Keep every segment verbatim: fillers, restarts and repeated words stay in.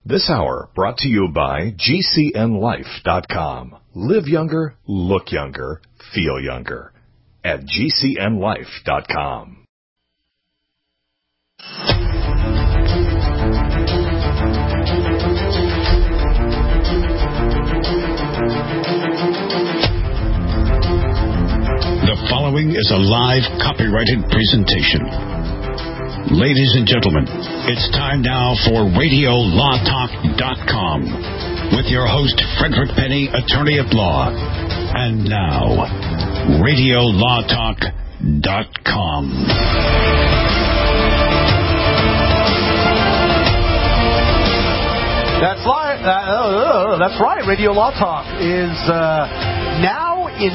This hour brought to you by G C N life dot com. Live younger, look younger, feel younger at G C N life dot com. The following is a live copyrighted presentation. Ladies and gentlemen, it's time now for radio law talk dot com with your host, Frederick Penny, attorney at law. And now, radio law talk dot com. That's right. Uh, uh, that's right. Radio Law Talk is uh, now in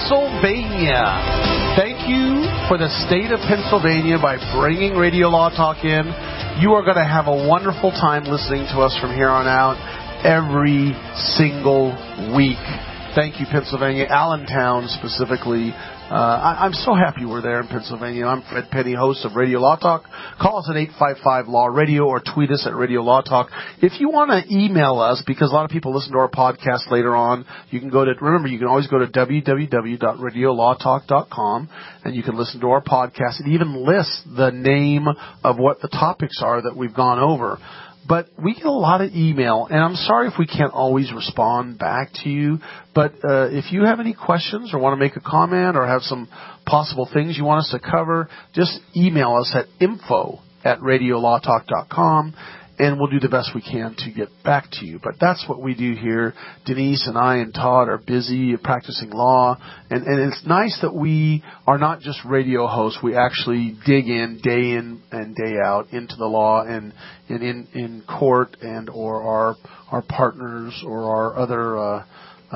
Pennsylvania. Thank you for the state of Pennsylvania by bringing Radio Law Talk in. You are going to have a wonderful time listening to us from here on out every single week. Thank you, Pennsylvania. Allentown specifically. Uh, I, I'm so happy we're there in Pennsylvania. I'm Fred Penny, host of Radio Law Talk. Call us at eight five five law radio or tweet us at Radio Law Talk. If you want to email us, because a lot of people listen to our podcast later on, you can go to, remember, you can always go to w w w dot radio law talk dot com and you can listen to our podcast. It even lists the name of what the topics are that we've gone over. But we get a lot of email, and I'm sorry if we can't always respond back to you. But uh, if you have any questions or want to make a comment or have some possible things you want us to cover, just email us at info at radio law talk dot com, and we'll do the best we can to get back to you. But that's what we do here. Denise and I and Todd are busy practicing law, and, and it's nice that we are not just radio hosts. We actually dig in day in and day out into the law and, and in, in court and or our our partners or our other uh,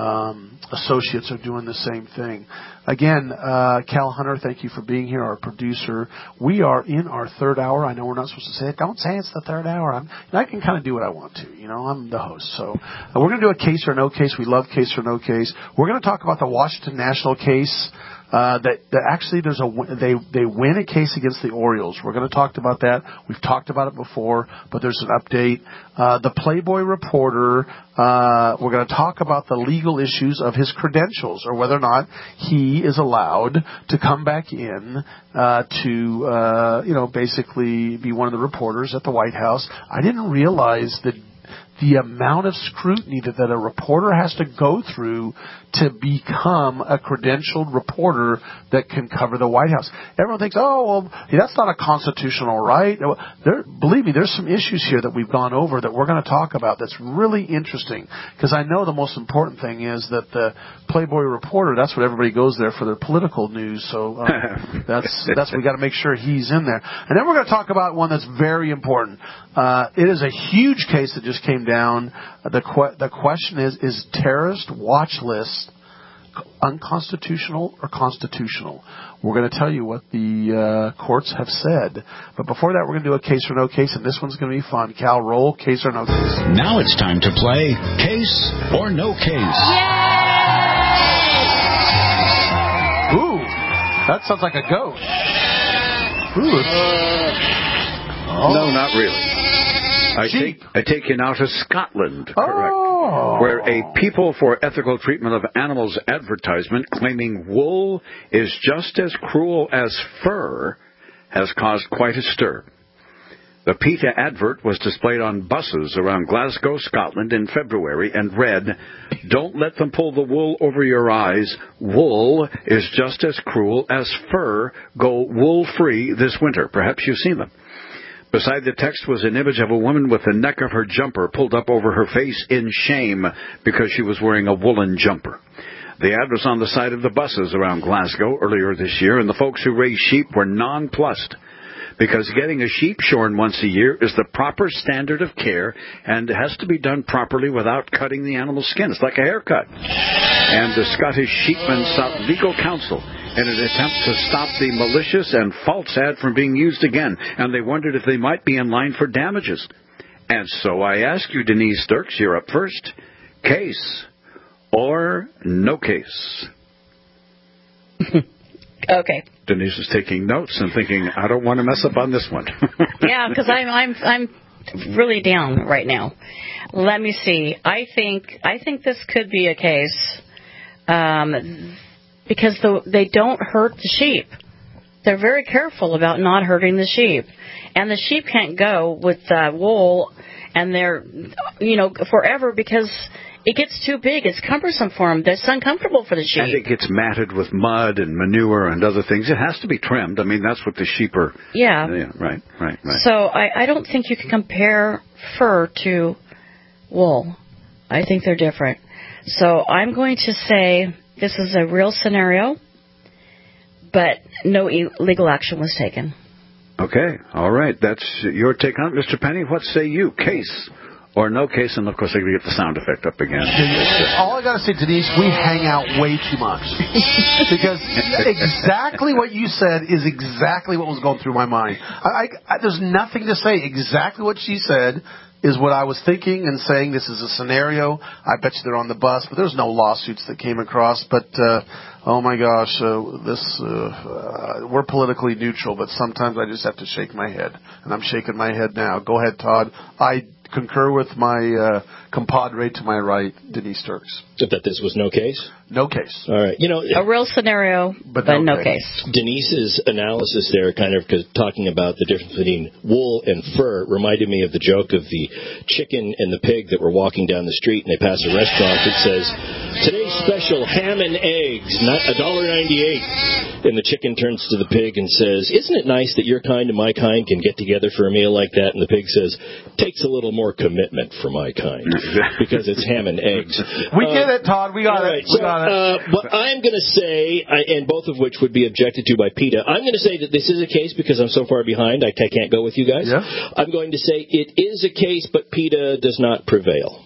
um, associates are doing the same thing. Again, uh, Cal Hunter, thank you for being here, our producer. We are in our third hour. I know we're not supposed to say it. Don't say it's the third hour. I'm, I can kind of do what I want to. You know, I'm the host. So uh, we're going to do a case or no case. We love case or no case. We're going to talk about the Washington National case. Uh, that, that actually there's a they they win a case against the Orioles. We're going to talk about that. We've talked about it before, but there's an update. Uh, the Playboy reporter. Uh, we're going to talk about the legal issues of his credentials, or whether or not he is allowed to come back in uh, to uh, you know basically be one of the reporters at the White House. I didn't realize that the amount of scrutiny that, that a reporter has to go through to become a credentialed reporter that can cover the White House. Everyone thinks, oh, well, that's not a constitutional right. There, believe me, there's some issues here that we've gone over that we're going to talk about that's really interesting, because I know the most important thing is that the Playboy reporter, that's what everybody goes there for, their political news. So um, that's that's we got to make sure he's in there. And then we're going to talk about one that's very important. Uh, it is a huge case that just came down. The que- the question is, is terrorist watch list unconstitutional or constitutional? We're going to tell you what the uh, courts have said. But before that, we're going to do a case or no case, and this one's going to be fun. Cal, roll case or no case. Now it's time to play case or no case. Yay! Ooh, that sounds like a goat. Ooh. Oh. No, not really. I take, I take you now to Scotland, correct, oh. where a People for Ethical Treatment of Animals advertisement claiming wool is just as cruel as fur has caused quite a stir. The PETA advert was displayed on buses around Glasgow, Scotland in February and read, "Don't let them pull the wool over your eyes. Wool is just as cruel as fur. Go wool-free this winter." Perhaps you've seen them. Beside the text was an image of a woman with the neck of her jumper pulled up over her face in shame because she was wearing a woolen jumper. The ad was on the side of the buses around Glasgow earlier this year, and the folks who raise sheep were nonplussed, because getting a sheep shorn once a year is the proper standard of care and has to be done properly without cutting the animal's skin. It's like a haircut. And the Scottish sheepmen sought legal counsel in an attempt to stop the malicious and false ad from being used again, and they wondered if they might be in line for damages. And so I ask you, Denise Dirks, you're up first. Case or no case? Okay. Denise is taking notes and thinking, I don't want to mess up on this one. Yeah, because I'm I'm I'm really down right now. Let me see. I think I think this could be a case um, because the, they don't hurt the sheep. They're very careful about not hurting the sheep, and the sheep can't go with uh, wool, and they're you know forever because it gets too big. It's cumbersome for them. It's uncomfortable for the sheep. And it gets matted with mud and manure and other things. It has to be trimmed. I mean, that's what the sheep are. Yeah. Yeah. Right. Right. Right. So I, I don't think you can compare fur to wool. I think they're different. So I'm going to say this is a real scenario, but no legal action was taken. Okay. All right. That's your take on it, Mister Penny. What say you? Case or no case? And, of course, I get the sound effect up again. All I got to say, Denise, we hang out way too much. Because exactly what you said is exactly what was going through my mind. I, I, there's nothing to say. Exactly what she said is what I was thinking and saying. This is a scenario. I bet you they're on the bus, but there's no lawsuits that came across. But, uh, oh, my gosh, uh, this uh, uh, we're politically neutral, but sometimes I just have to shake my head. And I'm shaking my head now. Go ahead, Todd. I concur with my uh, compadre to my right, Denise Turks. That this was no case? No case. All right. You know, a real scenario, but, but no, no case. case. Denise's analysis there, kind of talking about the difference between wool and fur, reminded me of the joke of the chicken and the pig that were walking down the street, and they pass a restaurant that says, "Today's special, ham and eggs, one dollar ninety-eight." And the chicken turns to the pig and says, "Isn't it nice that your kind and my kind can get together for a meal like that?" And the pig says, "Takes a little more commitment for my kind because it's ham and eggs." We uh, get it, Todd. We got right, it. We so, got it. Uh, what I'm going to say, I, and both of which would be objected to by PETA, I'm going to say that this is a case because I'm so far behind, I, I can't go with you guys. Yeah. I'm going to say it is a case, but PETA does not prevail.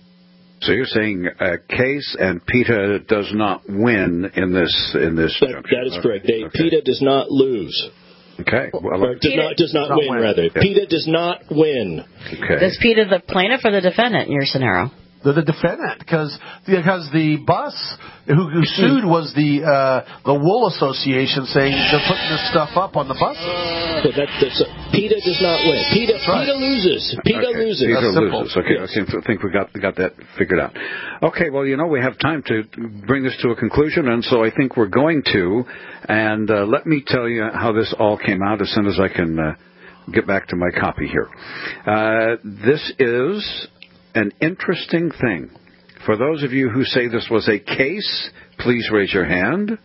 So you're saying a case and PETA does not win in this in this. That, that is correct. They, okay. PETA does not lose. Okay. Well, or does not does not, not win, win rather. Yeah. PETA does not win. Okay. Is PETA the plaintiff or the defendant in your scenario? The, the defendant, because because the bus who, who sued was the uh, the Wool Association, saying they're putting this stuff up on the buses. So that, that's a, PETA does not win. PETA, right. PETA loses. PETA okay. loses. PETA that's loses. simple. Okay, yes. I think we got got that figured out. Okay, well, you know, we have time to bring this to a conclusion, and so I think we're going to. And uh, let me tell you how this all came out as soon as I can uh, get back to my copy here. Uh, this is an interesting thing. For those of you who say this was a case, please raise your hand.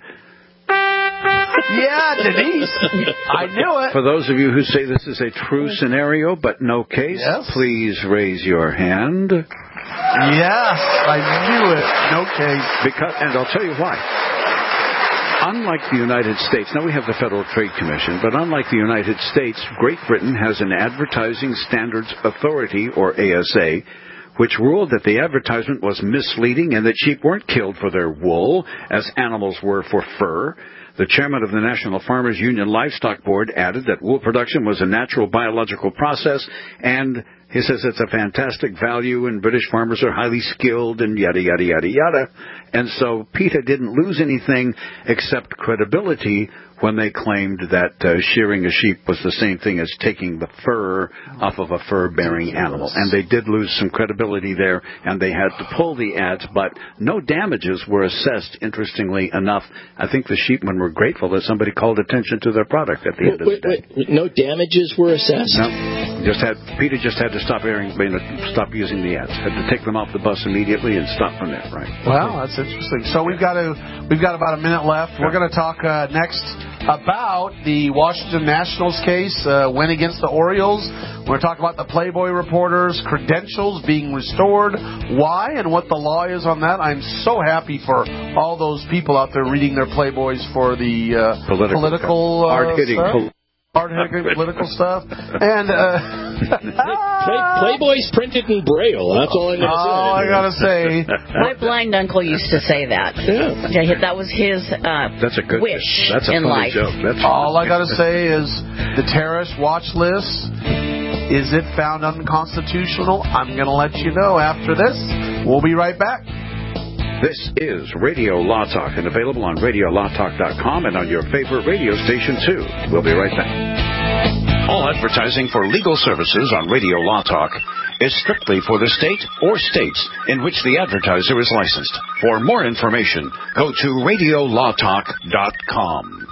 Yeah, Denise. I knew it. For those of you who say this is a true scenario but no case, yes. please raise your hand. Yes, I knew it. No case. Because, and I'll tell you why. Unlike the United States, now we have the Federal Trade Commission, but unlike the United States, Great Britain has an Advertising Standards Authority, or A S A, which ruled that the advertisement was misleading and that sheep weren't killed for their wool, as animals were for fur. The chairman of the National Farmers Union Livestock Board added that wool production was a natural biological process, and he says it's a fantastic value and British farmers are highly skilled and yada, yada, yada, yada. And so PETA didn't lose anything except credibility when they claimed that uh, shearing a sheep was the same thing as taking the fur off of a fur-bearing animal. And they did lose some credibility there, and they had to pull the ads, but no damages were assessed, interestingly enough. I think the sheepmen were grateful that somebody called attention to their product at the end wait, of the day. Wait, wait. No damages were assessed? No. Just had, PETA just had to stop airing, stop using the ads. Had to take them off the bus immediately and stop from there, right? Well, that's interesting. So we've got to, we've got about a minute left. We're going to talk uh, next about the Washington Nationals case, uh, win against the Orioles. We're going to talk about the Playboy reporters' credentials being restored, why and what the law is on that. I'm so happy for all those people out there reading their Playboys for the uh, political, political uh, hard-hitting stuff. Hard-hitting political stuff. And uh, Play, Playboy's printed in Braille. That's all I'm going to say. All I got to say. My blind uncle used to say that. Yeah. Yeah, that was his uh, that's a good, wish that's a in funny life. Joke. That's all I got to say is the terrorist watch list, is it found unconstitutional? I'm going to let you know after this. We'll be right back. This is Radio Law Talk, and available on radio law talk dot com and on your favorite radio station, too. We'll be right back. All advertising for legal services on Radio Law Talk is strictly for the state or states in which the advertiser is licensed. For more information, go to radio law talk dot com.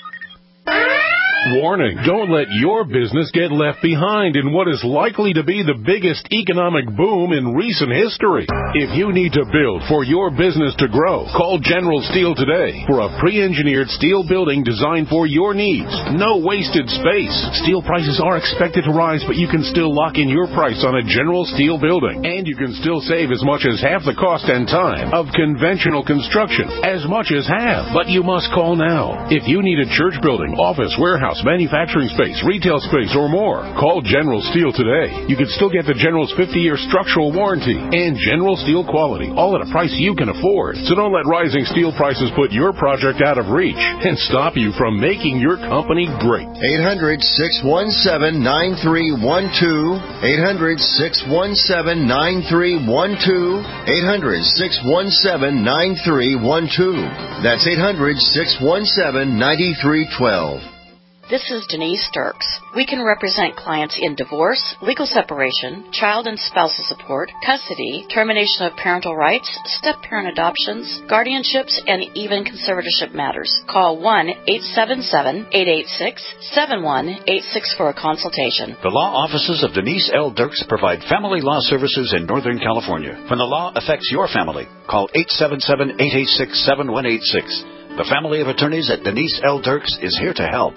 Warning, don't let your business get left behind in what is likely to be the biggest economic boom in recent history. If you need to build for your business to grow, call General Steel today for a pre-engineered steel building designed for your needs. No wasted space. Steel prices are expected to rise, but you can still lock in your price on a General Steel building. And you can still save as much as half the cost and time of conventional construction. As much as half. But you must call now. If you need a church building, office, warehouse, manufacturing space, retail space, or more, call General Steel today. You can still get the General's fifty-year structural warranty and General Steel quality, all at a price you can afford. So don't let rising steel prices put your project out of reach and stop you from making your company great. eight hundred, six one seven, nine three one two. eight hundred, six one seven, nine three one two. eight hundred, six one seven, nine three one two. That's eight hundred, six one seven, nine three one two. This is Denise Dirks. We can represent clients in divorce, legal separation, child and spousal support, custody, termination of parental rights, step-parent adoptions, guardianships, and even conservatorship matters. Call one eight seven seven, eight eight six, seven one eight six for a consultation. The law offices of Denise L. Dirks provide family law services in Northern California. When the law affects your family, call eight seven seven, eight eight six, seven one eight six. The family of attorneys at Denise L. Dirks is here to help.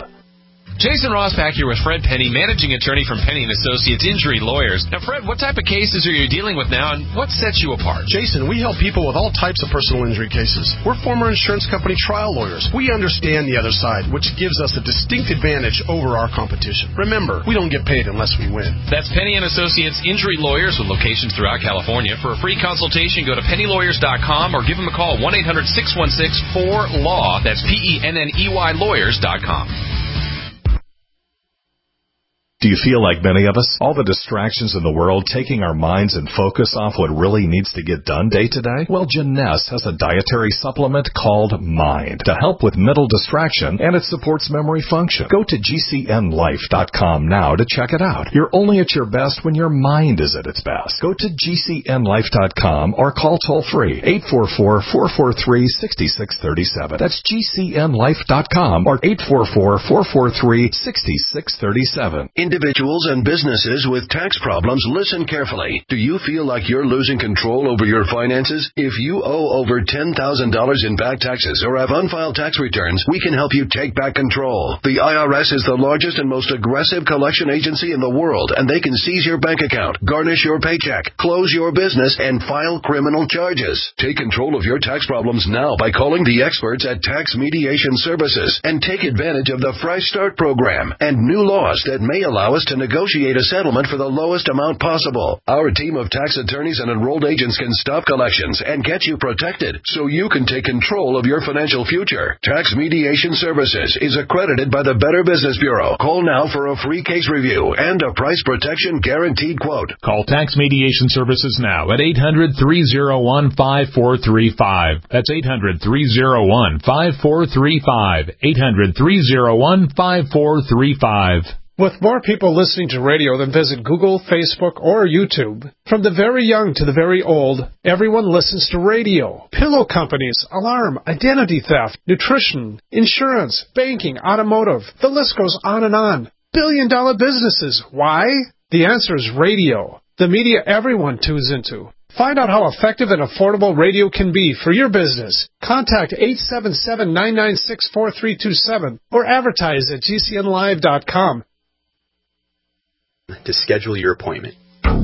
Jason Rosbach here with Fred Penny, managing attorney from Penny and Associates Injury Lawyers. Now, Fred, what type of cases are you dealing with now, and what sets you apart? Jason, we help people with all types of personal injury cases. We're former insurance company trial lawyers. We understand the other side, which gives us a distinct advantage over our competition. Remember, we don't get paid unless we win. That's Penny and Associates Injury Lawyers with locations throughout California. For a free consultation, go to penny lawyers dot com or give them a call, one eight hundred, six one six, four, L A W. That's P E N N E Y lawyers dot com. Do you feel like many of us? All the distractions in the world taking our minds and focus off what really needs to get done day to day? Well, Jeunesse has a dietary supplement called Mind to help with mental distraction, and it supports memory function. Go to G C N life dot com now to check it out. You're only at your best when your mind is at its best. Go to G C N life dot com or call toll-free eight four four, four four three, six six three seven. That's G C N life dot com or eight four four, four four three, six six three seven. Individuals and businesses with tax problems, listen carefully. Do you feel like you're losing control over your finances? If you owe over ten thousand dollars in back taxes or have unfiled tax returns, we can help you take back control. The I R S is the largest and most aggressive collection agency in the world, and they can seize your bank account, garnish your paycheck, close your business, and file criminal charges. Take control of your tax problems now by calling the experts at Tax Mediation Services and take advantage of the Fresh Start program and new laws that may allow us to negotiate a settlement for the lowest amount possible. Our team of tax attorneys and enrolled agents can stop collections and get you protected so you can take control of your financial future. Tax Mediation Services is accredited by the Better Business Bureau. Call now for a free case review and a price protection guaranteed quote. Call Tax Mediation Services now at eight hundred, three oh one, five four three five. That's eight hundred, three oh one, five four three five. eight hundred, three oh one, five four three five. With more people listening to radio than visit Google, Facebook, or YouTube, from the very young to the very old, everyone listens to radio. Pillow companies, alarm, identity theft, nutrition, insurance, banking, automotive. The list goes on and on. Billion-dollar businesses. Why? The answer is radio. The media everyone tunes into. Find out how effective and affordable radio can be for your business. Contact eight seven seven, nine nine six, four three two seven or advertise at G C N live dot com. To schedule your appointment. Are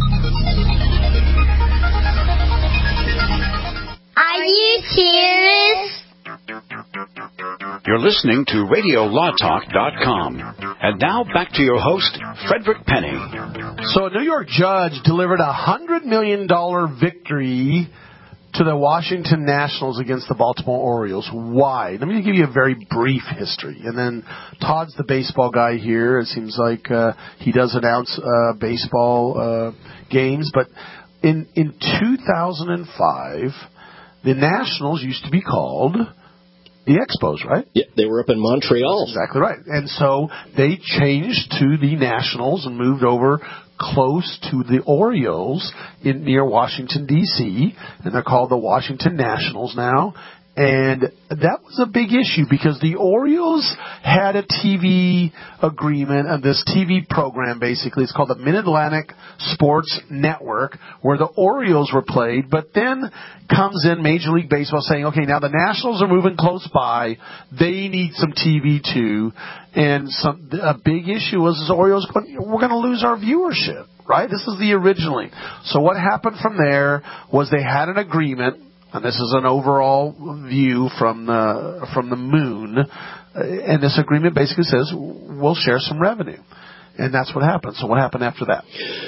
you serious? You're listening to radio law talk dot com. And now back to your host, Frederick Penny. So a New York judge delivered a one hundred million dollars victory to the Washington Nationals against the Baltimore Orioles. Why? Let me give you a very brief history. And then Todd's the baseball guy here. It seems like uh, he does announce uh, baseball uh, games. But in, in two thousand five, the Nationals used to be called the Expos, right? Yeah, they were up in Montreal. That's exactly right. And so they changed to the Nationals and moved over close to the Orioles in near Washington, D C, and they're called the Washington Nationals now. And that was a big issue because the Orioles had a T V agreement, and this T V program basically, it's called the Mid-Atlantic Sports Network, where the Orioles were played, but then comes in Major League Baseball saying, okay, now the Nationals are moving close by, they need some T V too, and some, a big issue was the Orioles, we're going to lose our viewership, right? This is the originally. So what happened from there was they had an agreement, and this is an overall view from the from the moon, and this agreement basically says we'll share some revenue, and that's what happened. So what happened after that?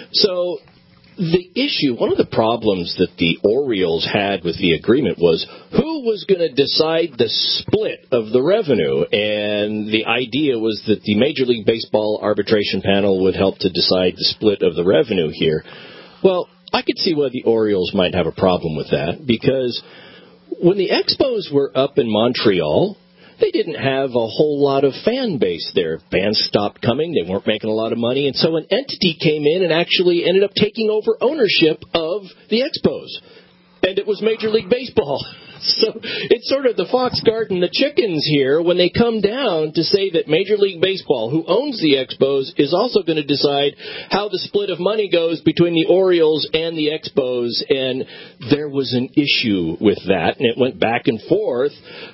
So the issue, one of the problems that the Orioles had with the agreement was who was going to decide the split of the revenue, and the idea was that the Major League Baseball arbitration panel would help to decide the split of the revenue here. Well, I could see why the Orioles might have a problem with that, because when the Expos were up in Montreal, they didn't have a whole lot of fan base there. Fans stopped coming. They weren't making a lot of money. And so an entity came in and actually ended up taking over ownership of the Expos. And it was Major League Baseball. So it's sort of the fox guarding the chickens here when they come down to say that Major League Baseball, who owns the Expos, is also going to decide how the split of money goes between the Orioles and the Expos. And there was an issue with that, and it went back and forth.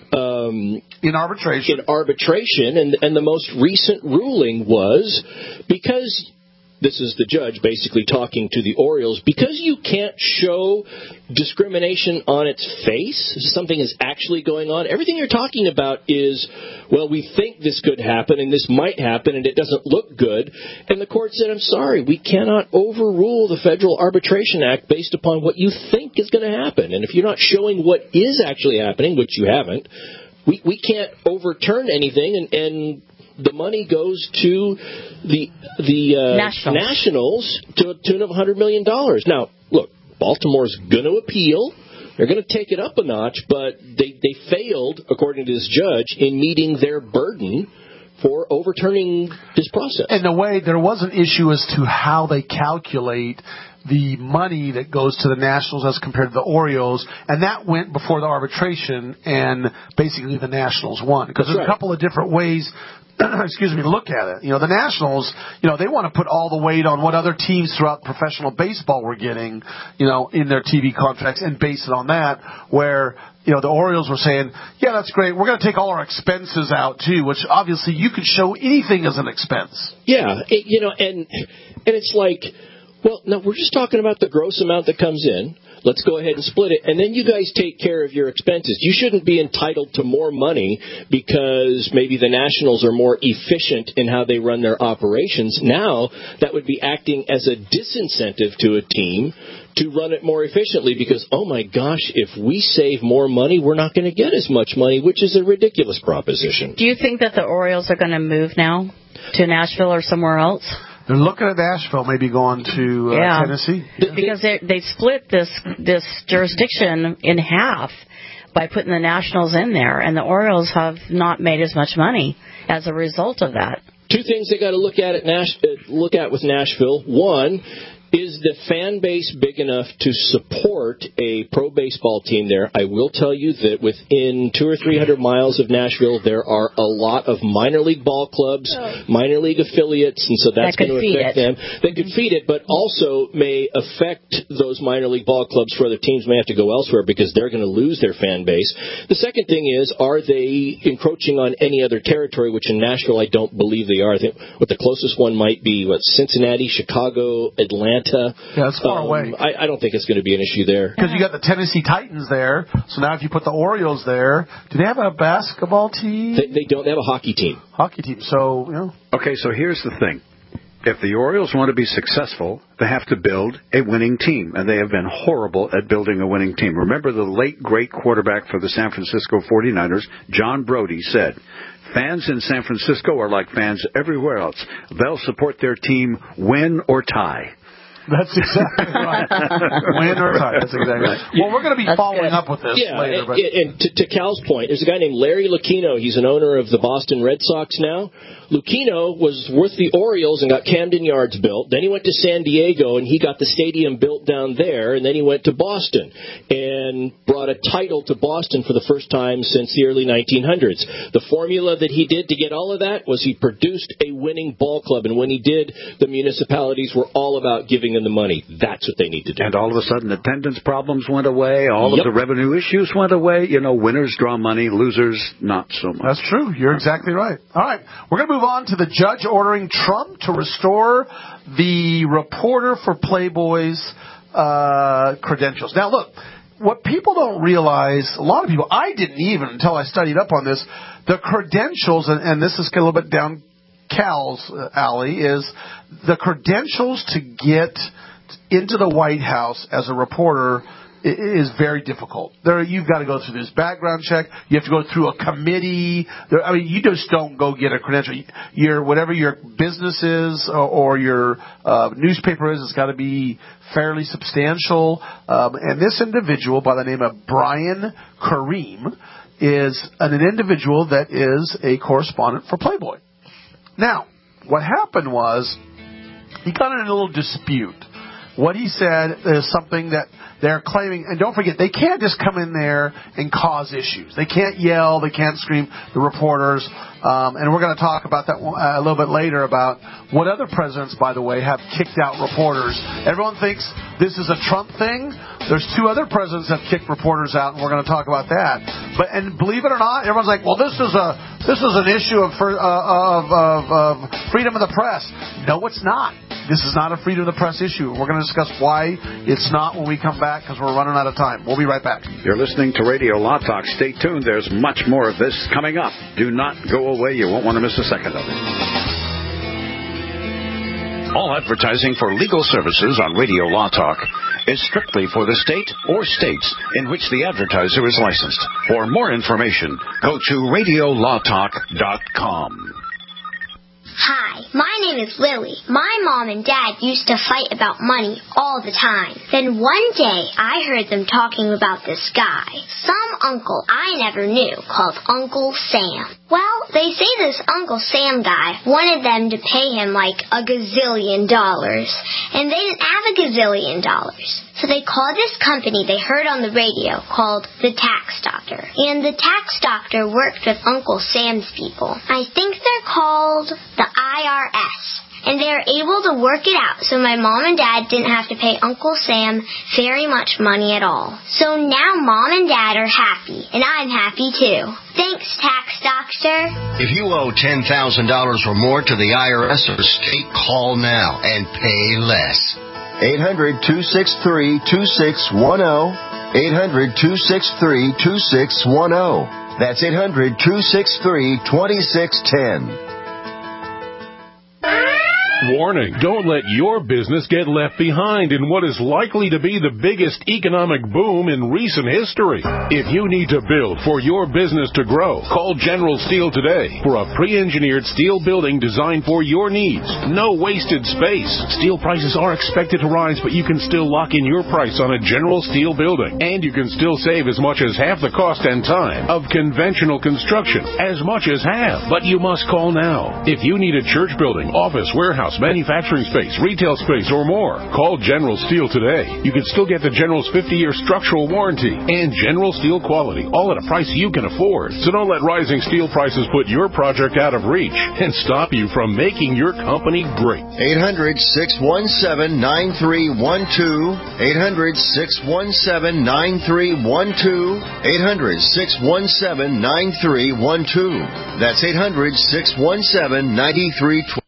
Um, in arbitration. In arbitration, and, and the most recent ruling was because... This is the judge basically talking to the Orioles. Because you can't show discrimination on its face, something is actually going on, everything you're talking about is, well, we think this could happen and this might happen and it doesn't look good. And the court said, I'm sorry, we cannot overrule the Federal Arbitration Act based upon what you think is going to happen. And if you're not showing what is actually happening, which you haven't, we, we can't overturn anything, and, and the money goes to the the uh, Nationals. Nationals to a tune of one hundred million dollars. Now, look, Baltimore's going to appeal. They're going to take it up a notch, but they, they failed, according to this judge, in meeting their burden for overturning this process. In a way, there was an issue as to how they calculate the money that goes to the Nationals as compared to the Orioles, and that went before the arbitration, and basically the Nationals won. Because there's right. a couple of different ways excuse me, to look at it. You know, the Nationals, you know, they want to put all the weight on what other teams throughout professional baseball were getting, you know, in their T V contracts and base it on that, where, you know, the Orioles were saying, yeah, that's great, we're going to take all our expenses out too, which obviously you could show anything as an expense. Yeah, it, you know, and and it's like, well, no, we're just talking about the gross amount that comes in. Let's go ahead and split it, and then you guys take care of your expenses. You shouldn't be entitled to more money because maybe the Nationals are more efficient in how they run their operations. Now, that would be acting as a disincentive to a team to run it more efficiently because, oh my gosh, if we save more money, we're not going to get as much money, which is a ridiculous proposition. Do you think that the Orioles are going to move now to Nashville or somewhere else? They're looking at Nashville, maybe going to uh, yeah. Tennessee. Yeah. Because they they split this this jurisdiction in half by putting the Nationals in there, and the Orioles have not made as much money as a result of that. Two things they got to look at at Nash, look at with Nashville. One, is the fan base big enough to support a pro baseball team there? I will tell you that within two or three hundred miles of Nashville, there are a lot of minor league ball clubs, oh. minor league affiliates, and so that's that going to affect it. them. They could feed it, but also may affect those minor league ball clubs for other teams may have to go elsewhere because they're going to lose their fan base. The second thing is, are they encroaching on any other territory, which in Nashville I don't believe they are. I think what the closest one might be, what, Cincinnati, Chicago, Atlanta. Yeah, it's far um, away. I, I don't think it's going to be an issue there. Because you got the Tennessee Titans there, so now if you put the Orioles there, do they have a basketball team? They, they don't. They have a hockey team. Hockey team, so, you know. Okay, so here's the thing. If the Orioles want to be successful, they have to build a winning team, and they have been horrible at building a winning team. Remember the late, great quarterback for the San Francisco forty-niners, John Brody, said, fans in San Francisco are like fans everywhere else. They'll support their team win or tie. That's exactly right. Win or tie. That's exactly right. Well, we're going to be That's following good. up with this yeah, later. And, But and to, to Cal's point, there's a guy named Larry Lucchino. He's an owner of the Boston Red Sox now. Lucchino was with the Orioles and got Camden Yards built. Then he went to San Diego and he got the stadium built down there. And then he went to Boston and brought a title to Boston for the first time since the early nineteen hundreds. The formula that he did to get all of that was he produced a winning ball club. And when he did, the municipalities were all about giving him the money. That's what they need to do. And all of a sudden, attendance problems went away. All Yep. of the revenue issues went away. You know, winners draw money, losers not so much. that's true. You're exactly right. All right. We're going to move on to the judge ordering Trump to restore the reporter for Playboy's uh, credentials. Now, look, what people don't realize, a lot of people, I didn't even until I studied up on this, the credentials, and, and this is a little bit down Cal's uh, alley, is the credentials to get into the White House as a reporter is very difficult. There, you've got to go through this background check. You have to go through a committee. There, I mean, you just don't go get a credential. Your whatever your business is or, or your uh, newspaper is, it's got to be fairly substantial. Um, and this individual, by the name of Brian Kareem, is an, an individual that is a correspondent for Playboy. Now, what happened was he got in a little dispute. What he said is something that they're claiming, and don't forget, they can't just come in there and cause issues. They can't yell, they can't scream, the reporters. Um, and we're going to talk about that a little bit later about what other presidents, by the way, have kicked out reporters. Everyone thinks this is a Trump thing. There's two other presidents that have kicked reporters out, and we're going to talk about that. But and believe it or not, everyone's like, well, this is a this is an issue of for, uh, of, of of freedom of the press. No, it's not. This is not a freedom of the press issue. We're going to discuss why it's not when we come back because we're running out of time. We'll be right back. You're listening to Radio Law Talk. Stay tuned. There's much more of this coming up. Do not go away. You won't want to miss a second of it. All advertising for legal services on Radio Law Talk is strictly for the state or states in which the advertiser is licensed. For more information, go to radio law talk dot com. Hi, my name is Lily. My mom and dad used to fight about money all the time. Then one day, I heard them talking about this guy, some uncle I never knew, called Uncle Sam. Well, they say this Uncle Sam guy wanted them to pay him like a gazillion dollars, and they didn't have a gazillion dollars. So they called this company they heard on the radio called the Tax Doctor. And the Tax Doctor worked with Uncle Sam's people. I think they're called the I R S. And they were able to work it out so my mom and dad didn't have to pay Uncle Sam very much money at all. So now mom and dad are happy, and I'm happy too. Thanks, Tax Doctor. If you owe ten thousand dollars or more to the I R S or state, call now and pay less. eight hundred, two six three, two six one zero. eight hundred, two six three, two six one zero. That's eight hundred, two six three, two six one zero. Warning, don't let your business get left behind in what is likely to be the biggest economic boom in recent history. If you need to build for your business to grow, call General Steel today for a pre-engineered steel building designed for your needs. No wasted space. Steel prices are expected to rise, but you can still lock in your price on a General Steel building. And you can still save as much as half the cost and time of conventional construction. As much as half. But you must call now. If you need a church building, office, warehouse, manufacturing space, retail space, or more, call General Steel today. You can still get the General's fifty-year structural warranty and General Steel quality, all at a price you can afford. So don't let rising steel prices put your project out of reach and stop you from making your company great. eight hundred, six one seven, nine three one two. eight hundred, six one seven, nine three one two. eight hundred, six one seven, nine three one two. That's eight hundred, six one seven, nine three one two.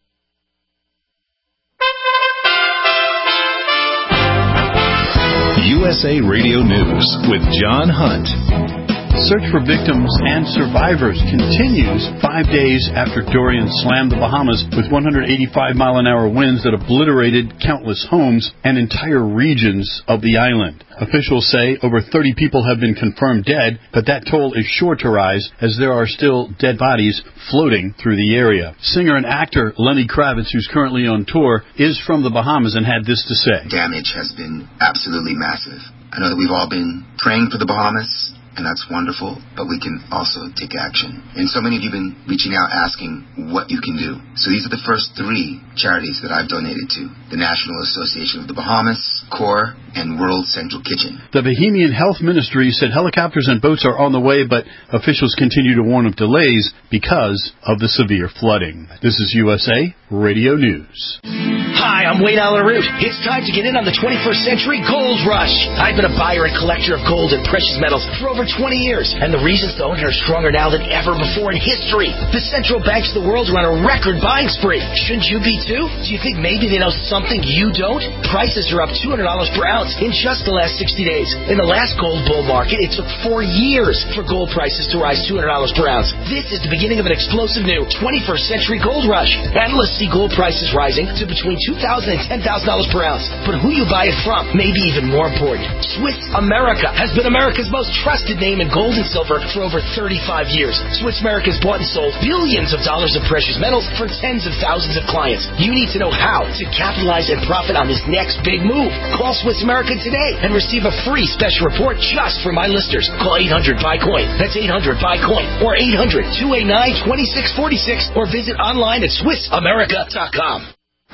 U S A Radio News with John Hunt. Search for victims and survivors continues five days after Dorian slammed the Bahamas with one hundred eighty-five mile an hour winds that obliterated countless homes and entire regions of the island. Officials say over thirty people have been confirmed dead, but that toll is sure to rise as there are still dead bodies floating through the area. Singer and actor Lenny Kravitz, who's currently on tour, is from the Bahamas and had this to say. Damage has been absolutely massive. I know that we've all been praying for the Bahamas, and that's wonderful, but we can also take action. And so many of you have been reaching out asking what you can do. So these are the first three charities that I've donated to. The National Association of the Bahamas, CORE, and World Central Kitchen. The Bahamian Health Ministry said helicopters and boats are on the way, but officials continue to warn of delays because of the severe flooding. This is U S A Radio News. Hi, I'm Wayne Allen Root. It's time to get in on the twenty-first century gold rush. I've been a buyer and collector of gold and precious metals for over twenty years, and the reasons to own it are stronger now than ever before in history. The central banks of the world are on a record buying spree. Shouldn't you be too? Do you think maybe they know something you don't? Prices are up two hundred dollars per ounce in just the last sixty days. In the last gold bull market, it took four years for gold prices to rise two hundred dollars per ounce. This is the beginning of an explosive new twenty-first century gold rush. Analysts see gold prices rising to between two thousand dollars and ten thousand dollars per ounce. But who you buy it from may be even more important. Swiss America has been America's most trusted name in gold and silver for over thirty-five years. Swiss America has bought and sold billions of dollars of precious metals for tens of thousands of clients. You need to know how to capitalize and profit on this next big move. Call Swiss America today and receive a free special report just for my listeners. Call eight hundred buy coin. That's eight hundred buy coin or eight hundred two eight nine two six four six or visit online at swiss america dot com.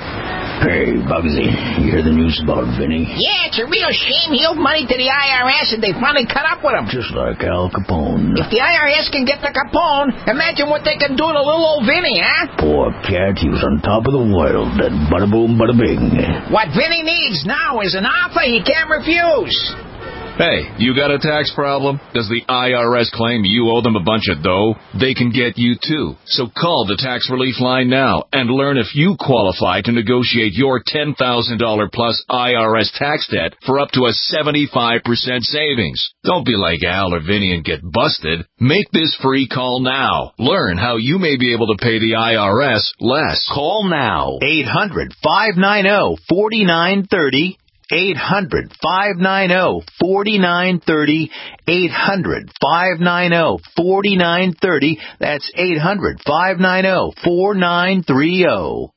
Hey, Bugsy, you hear the news about Vinny? Yeah, it's a real shame. He owed money to the I R S and they finally cut up with him. Just like Al Capone. If the I R S can get the Capone, imagine what they can do to little old Vinny, huh? Poor cat, he was on top of the world, and bada boom, bada bing. What Vinny needs now is an offer he can't refuse. Hey, you got a tax problem? Does the I R S claim you owe them a bunch of dough? They can get you too. So call the Tax Relief Line now and learn if you qualify to negotiate your ten thousand dollars plus I R S tax debt for up to a seventy-five percent savings. Don't be like Al or Vinny and get busted. Make this free call now. Learn how you may be able to pay the I R S less. Call now. eight hundred five nine zero four nine three zero. eight hundred five nine zero four nine three zero. eight hundred five nine zero four nine three zero. That's eight hundred five nine zero four nine three zero.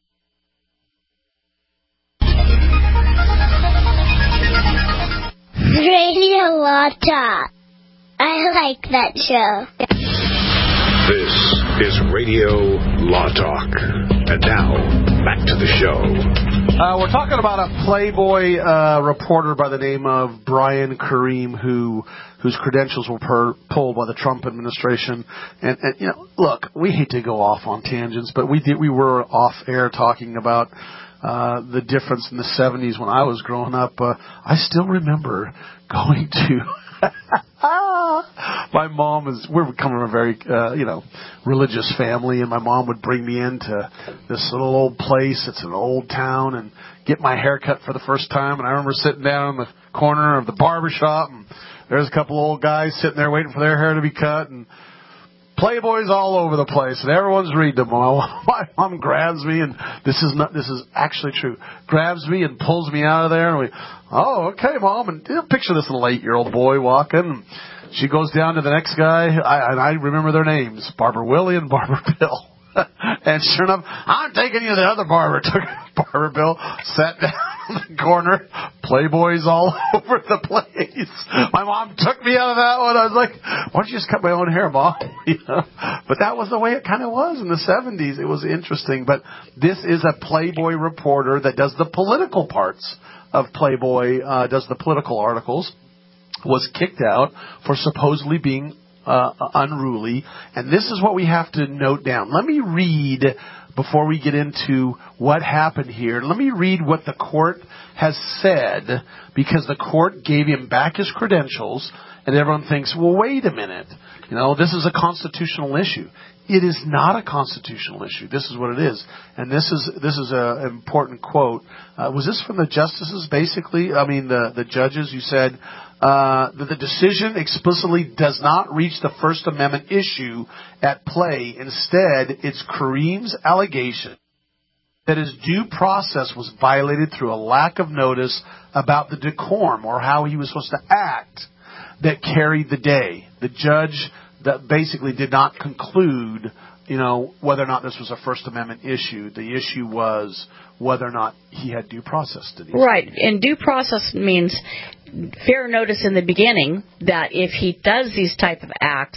Radio Law Talk. I like that show. This is Radio Law Talk. And now, back to the show. Uh, we're talking about a Playboy uh, reporter by the name of Brian Kareem, who whose credentials were per, pulled by the Trump administration. And, and you know, look, we hate to go off on tangents, but we did we were off air talking about uh, the difference in the seventies when I was growing up. Uh, I still remember going to. My mom is, we're coming from a very, uh, you know, religious family, and my mom would bring me into this little old place. It's an old town, and get my hair cut for the first time. And I remember sitting down in the corner of the barber shop, and there's a couple old guys sitting there waiting for their hair to be cut, and Playboys all over the place, and everyone's reading them. My mom grabs me, and this is not, this is actually true, grabs me and pulls me out of there, and we, oh, okay, Mom, and you know, picture this little eight-year-old boy walking. She goes down to the next guy, I, and I remember their names, Barber Willie and Barber Bill. And sure enough, I'm taking you to the other barber. Took Barber Bill, sat down in the corner, Playboys all over the place. My mom took me out of that one. I was like, why don't you just cut my own hair, Mom? You know? But that was the way it kind of was in the seventies. It was interesting. But this is a Playboy reporter that does the political parts of Playboy, uh, does the political articles, was kicked out for supposedly being Uh, unruly, and this is what we have to note down. Let me read, before we get into what happened here, let me read what the court has said, because the court gave him back his credentials, and everyone thinks, well, wait a minute, you know, this is a constitutional issue. It is not a constitutional issue. This is what it is, and this is this is an important quote. Uh, was this from the justices, basically? I mean, the the judges? You said uh, that the decision explicitly does not reach the First Amendment issue at play. Instead, it's Kareem's allegation that his due process was violated through a lack of notice about the decorum or how he was supposed to act that carried the day. The judge that basically did not conclude, you know, whether or not this was a First Amendment issue. The issue was whether or not he had due process to these. Right, and due process means fair notice in the beginning that if he does these type of acts,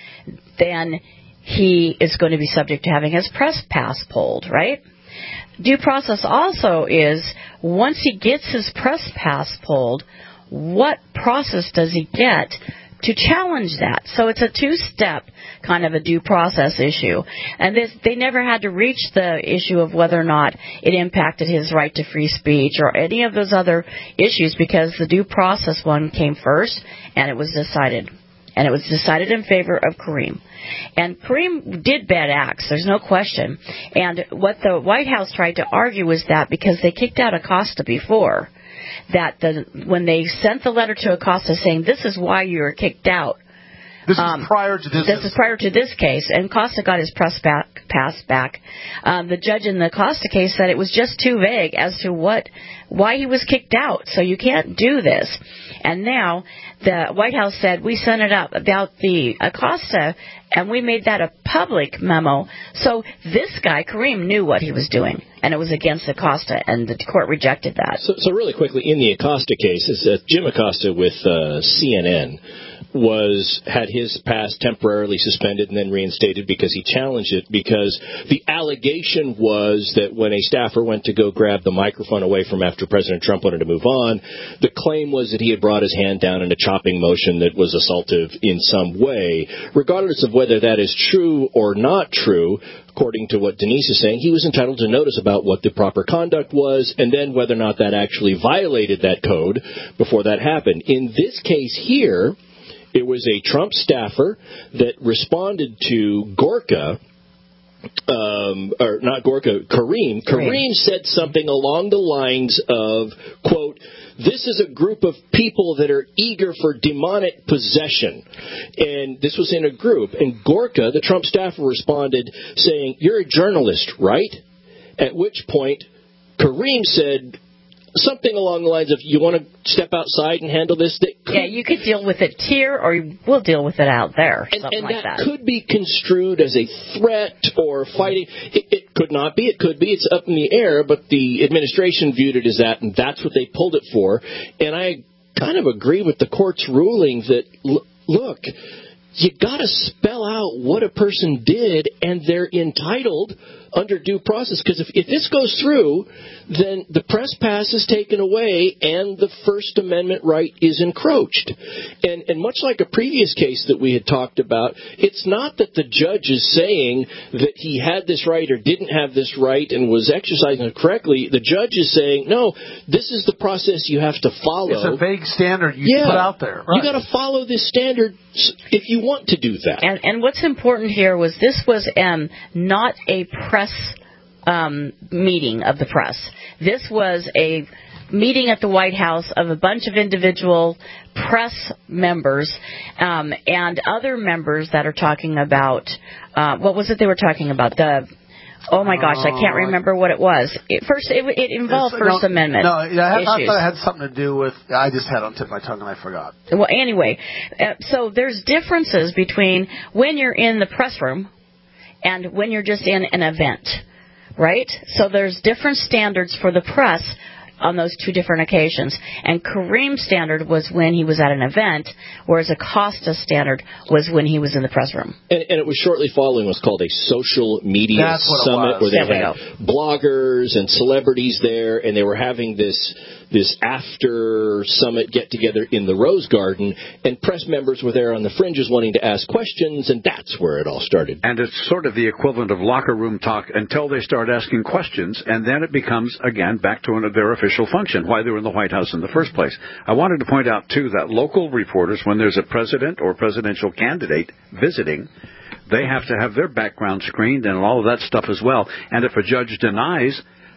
then he is going to be subject to having his press pass pulled, right? Due process also is, once he gets his press pass pulled, what process does he get to challenge that? So it's a two-step kind of a due process issue. And this, they never had to reach the issue of whether or not it impacted his right to free speech or any of those other issues, because the due process one came first, and it was decided. And it was decided in favor of Kareem. And Kareem did bad acts, there's no question. And what the White House tried to argue was that because they kicked out Acosta before, that the, when they sent the letter to Acosta saying, this is why you were kicked out. This um, is prior to this. This is prior to this case, and Acosta got his press back, pass back. Um, the judge in the Acosta case said it was just too vague as to what, why he was kicked out. So you can't do this. And now the White House said, we sent it up about the Acosta, and we made that a public memo. So this guy, Kareem, knew what he was doing, and it was against Acosta, and the court rejected that. So, so really quickly, in the Acosta case, is that Jim Acosta with uh, C N N was had his pass temporarily suspended and then reinstated because he challenged it, because the allegation was that when a staffer went to go grab the microphone away from after President Trump wanted to move on, the claim was that he had brought his hand down in a chopping motion that was assaultive in some way. Regardless of whether that is true or not true, according to what Denise is saying, he was entitled to notice about what the proper conduct was and then whether or not that actually violated that code before that happened. In this case here, it was a Trump staffer that responded to Gorka, um, or not Gorka, Kareem. Kareem said something along the lines of, quote, this is a group of people that are eager for demonic possession. And this was in a group. And Gorka, the Trump staffer, responded saying, you're a journalist, right? At which point, Kareem said something along the lines of, you want to step outside and handle this? That could, yeah, you could deal with it here, or we'll deal with it out there, and, something and like that. that. Could be construed as a threat or fighting. It, it could not be. It could be. It's up in the air, but the administration viewed it as that, and that's what they pulled it for. And I kind of agree with the court's ruling that, l- look, you got to spell out what a person did, and they're entitled under due process. Because if, if this goes through, then the press pass is taken away and the First Amendment right is encroached. And, and much like a previous case that we had talked about, it's not that the judge is saying that he had this right or didn't have this right and was exercising it correctly. The judge is saying, no, this is the process you have to follow. It's a vague standard you yeah, put out there. Right. You got to follow this standard if you want to do that. And, and what's important here was this was um, not a press um, meeting of the press. This was a meeting at the White House of a bunch of individual press members um, and other members that are talking about, uh, what was it they were talking about? The Oh, my gosh, I can't remember what it was. It, first, it, it involved It's, First no, Amendment No, I, I issues. thought it had something to do with, I just had it on the tip of my tongue and I forgot. Well, anyway, uh, so there's differences between when you're in the press room and when you're just in an event, right? So there's different standards for the press on those two different occasions. And Kareem's standard was when he was at an event, whereas Acosta's standard was when he was in the press room. And, and it was shortly following what's called a social media That's what summit, it was. where they There we had bloggers and celebrities there, and they were having this this after summit get together in the Rose Garden, and press members were there on the fringes wanting to ask questions, and that's where it all started. And it's sort of the equivalent of locker room talk until they start asking questions, and then it becomes, again, back to their official function, why they were in the White House in the first place. I wanted to point out, too, that local reporters, when there's a president or presidential candidate visiting, they have to have their background screened and all of that stuff as well. And if a judge denies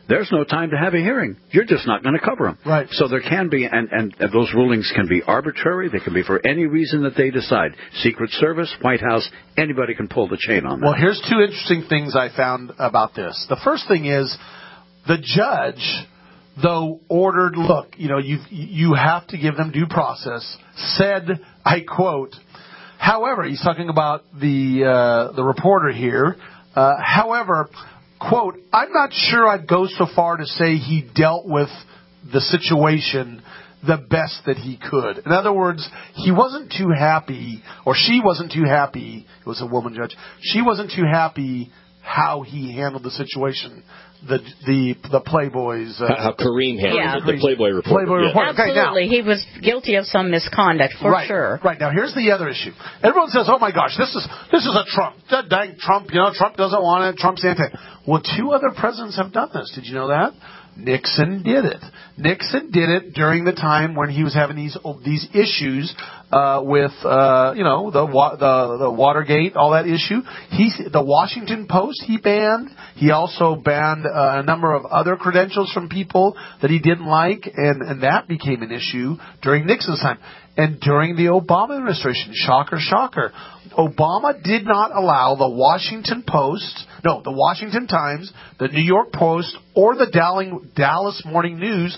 there's no time to have a hearing. You're just not going to cover them. Right. So there can be, and, and those rulings can be arbitrary. They can be for any reason that they decide. Secret Service, White House, anybody can pull the chain on that. Well, here's two interesting things I found about this. The first thing is the judge, though ordered, look, you know, you you have to give them due process, said, I quote, however, he's talking about the uh, the reporter here, uh, however, quote, I'm not sure I'd go so far to say he dealt with the situation the best that he could. In other words, he wasn't too happy, or she wasn't too happy, it was a woman judge, she wasn't too happy how he handled the situation. The the the Playboy's uh, how, how Kareem handled Yeah. it, the Playboy reporter. Playboy yeah. reporter. Okay, now- Absolutely. He was guilty of some misconduct, for right, sure. Right. Now, here's the other issue. Everyone says, oh, my gosh, this is this is a Trump. That dang Trump, you know, Trump doesn't want it. Trump's anti. Well, two other presidents have done this. Did you know that? Nixon did it. Nixon did it during the time when he was having these these issues uh, with, uh, you know, the, the the Watergate, all that issue. He, the Washington Post, he banned. He also banned uh, a number of other credentials from people that he didn't like, and, and that became an issue during Nixon's time. And during the Obama administration, shocker, shocker, Obama did not allow the Washington Post, no, the Washington Times, the New York Post, or the Dallas Morning News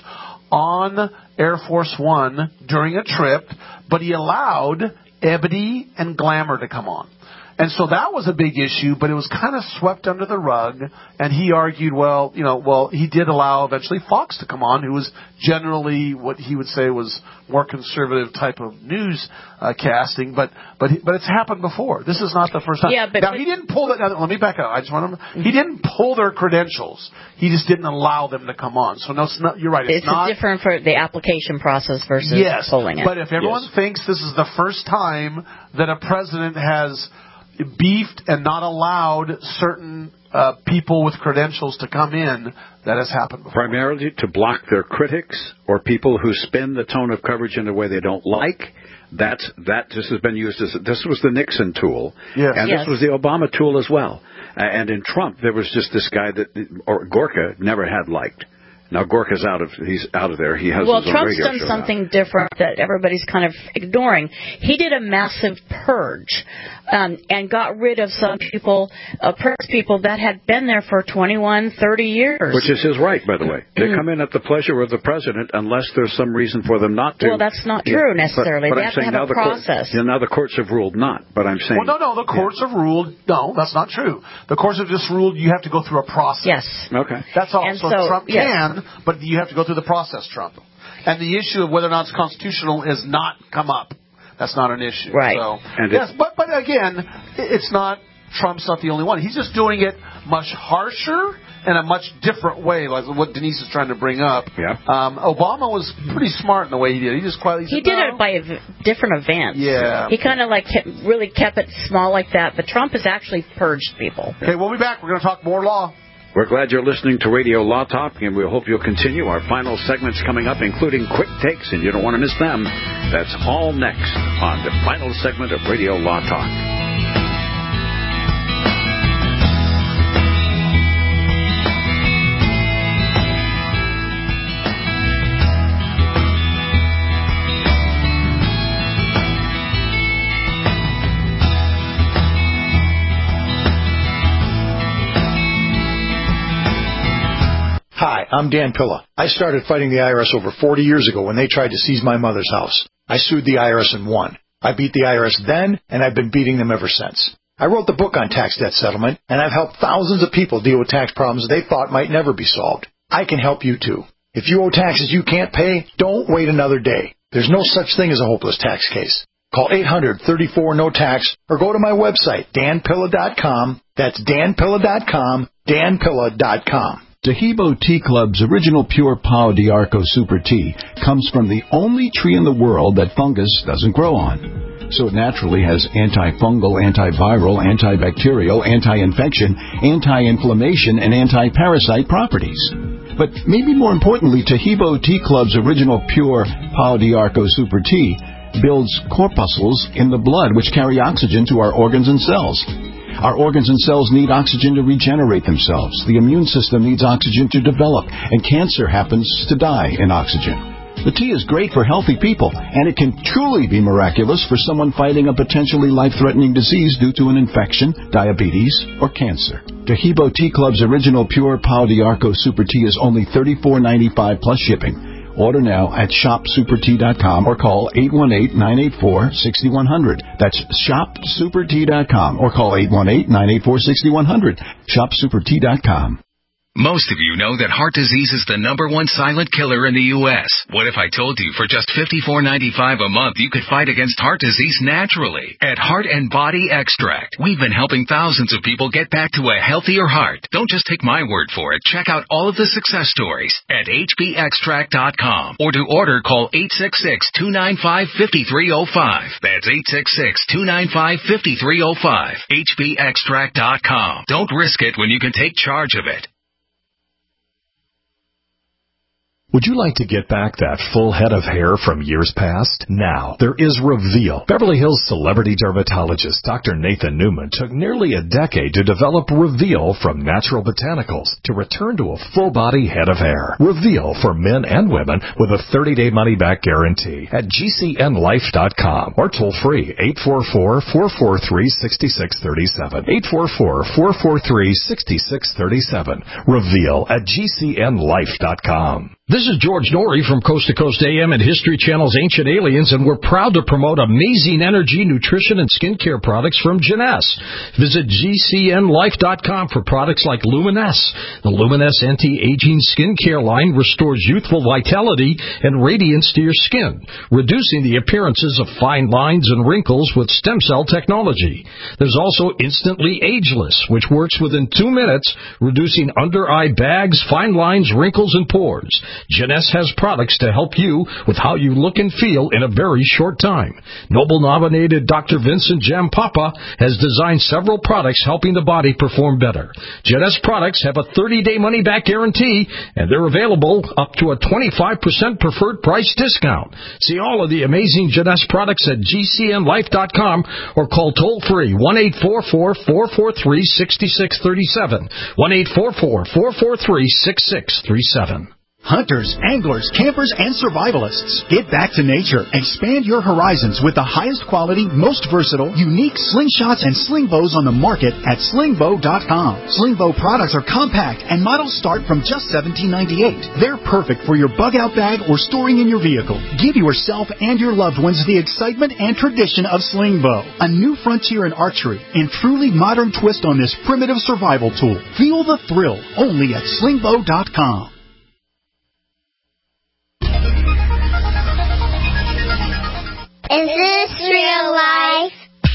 on Air Force One during a trip, but he allowed Ebony and Glamour to come on. And so that was a big issue, but it was kind of swept under the rug. And he argued, well, you know, well, he did allow eventually Fox to come on, who was generally what he would say was more conservative type of news uh, casting. But but but it's happened before. This is not the first time. Yeah, but now he didn't pull that. Now, let me back up. I just want to. He didn't pull their credentials. He just didn't allow them to come on. So no, it's not, you're right. It's, It's not different for the application process versus yes, pulling it. but if everyone Yes. thinks this is the first time that a president has beefed and not allowed certain uh, people with credentials to come in, that has happened before. Primarily to block their critics or people who spin the tone of coverage in a way they don't like. That's, that just has been used as, this was the Nixon tool. Yes. And Yes. this was the Obama tool as well. Uh, and in Trump, there was just this guy that, or Gorka never had liked. Now Gorka's out of, he's out of there. He has Well, his own Trump's radio done show something now. different that everybody's kind of ignoring. He did a massive purge um, and got rid of some people, uh, press people that had been there for twenty-one, thirty years. Which is his right, by the way. They Mm. come in at the pleasure of the president unless there's some reason for them not to. Well, that's not true necessarily. But, but They I'm have to saying have now a the court- process. yeah, now the courts have ruled not, but I'm saying... Well, no, no, the courts have ruled, no, that's not true. The courts have just ruled you have to go through a process. Yes. Okay. That's all. And So, so, Trump yes. can, but you have to go through the process, Trump. And the issue of whether or not it's constitutional is not come up. That's not an issue. Right. So, And yes, it- but, but again, it's not, Trump's not the only one. He's just doing it much harsher in a much different way, like what Denise is trying to bring up. Yeah. Um, Obama was pretty smart in the way he did it. He just quietly He said, did "No." it by ev- different events. Yeah. He kind of like kept, really kept it small like that, but Trump has actually purged people. Okay, we'll be back. We're going to talk more law. We're glad you're listening to Radio Law Talk, and we hope you'll continue. Our final segments coming up, including quick takes, and you don't want to miss them. That's all next on the final segment of Radio Law Talk. Hi, I'm Dan Pilla. I started fighting the I R S over forty years ago when they tried to seize my mother's house. I sued the I R S and won. I beat the I R S then, and I've been beating them ever since. I wrote the book on tax debt settlement, and I've helped thousands of people deal with tax problems they thought might never be solved. I can help you too. If you owe taxes you can't pay, don't wait another day. There's no such thing as a hopeless tax case. Call eight hundred, thirty-four, no tax or go to my website, dan pilla dot com. That's dan pilla dot com, dan pilla dot com. Tahibo Tea Club's original pure Pau d'Arco Super Tea comes from the only tree in the world that fungus doesn't grow on. So it naturally has antifungal, antiviral, antibacterial, anti-infection, anti-inflammation, and anti-parasite properties. But maybe more importantly, Tahibo Tea Club's original pure Pau d'Arco Super Tea builds corpuscles in the blood which carry oxygen to our organs and cells. Our organs and cells need oxygen to regenerate themselves. The immune system needs oxygen to develop, and cancer happens to die in oxygen. The tea is great for healthy people, and it can truly be miraculous for someone fighting a potentially life-threatening disease due to an infection, diabetes, or cancer. Tahibo Tea Club's original pure Pau d'Arco Super Tea is only thirty-four ninety-five plus shipping. Order now at shop super tea dot com or call eight one eight, nine eight four, six one zero zero. That's shop super tea dot com or call eight one eight, nine eight four, six one zero zero. shop super tea dot com. Most of you know that heart disease is the number one silent killer in the U S What if I told you for just fifty-four ninety-five a month you could fight against heart disease naturally? At Heart and Body Extract, we've been helping thousands of people get back to a healthier heart. Don't just take my word for it. Check out all of the success stories at h b extract dot com or to order call eight six six, two nine five, five three zero five. That's eight six six, two nine five, five three zero five. h b extract dot com. Don't risk it when you can take charge of it. Would you like to get back that full head of hair from years past? Now, there is Reveal. Beverly Hills celebrity dermatologist Doctor Nathan Newman took nearly a decade to develop Reveal from natural botanicals to return to a full-body head of hair. Reveal for men and women with a thirty-day money-back guarantee at g c n life dot com or toll-free eight four four, four four three, six six three seven. eight four four, four four three, six six three seven. Reveal at g c n life dot com. This is George Norrie from Coast to Coast A M and History Channel's Ancient Aliens, and we're proud to promote amazing energy, nutrition, and skincare products from Jeunesse. Visit g c n life dot com for products like Luminesse. The Luminesse anti-aging skincare line restores youthful vitality and radiance to your skin, reducing the appearances of fine lines and wrinkles with stem cell technology. There's also Instantly Ageless, which works within two minutes, reducing under-eye bags, fine lines, wrinkles, and pores. Jeunesse has products to help you with how you look and feel in a very short time. Nobel-nominated Doctor Vincent Jampapa has designed several products helping the body perform better. Jeunesse products have a thirty-day money-back guarantee, and they're available up to a twenty-five percent preferred price discount. See all of the amazing Jeunesse products at g c n life dot com or call toll-free one eight four four, four four three, six six three seven, one eight four four, four four three, six six three seven. Hunters, anglers, campers, and survivalists. Get back to nature. Expand your horizons with the highest quality, most versatile, unique slingshots and sling bows on the market at sling bow dot com. Sling bow products are compact and models start from just seventeen ninety-eight. They're perfect for your bug-out bag or storing in your vehicle. Give yourself and your loved ones the excitement and tradition of sling bow, a new frontier in archery and truly modern twist on this primitive survival tool. Feel the thrill only at sling bow dot com. Is this real life?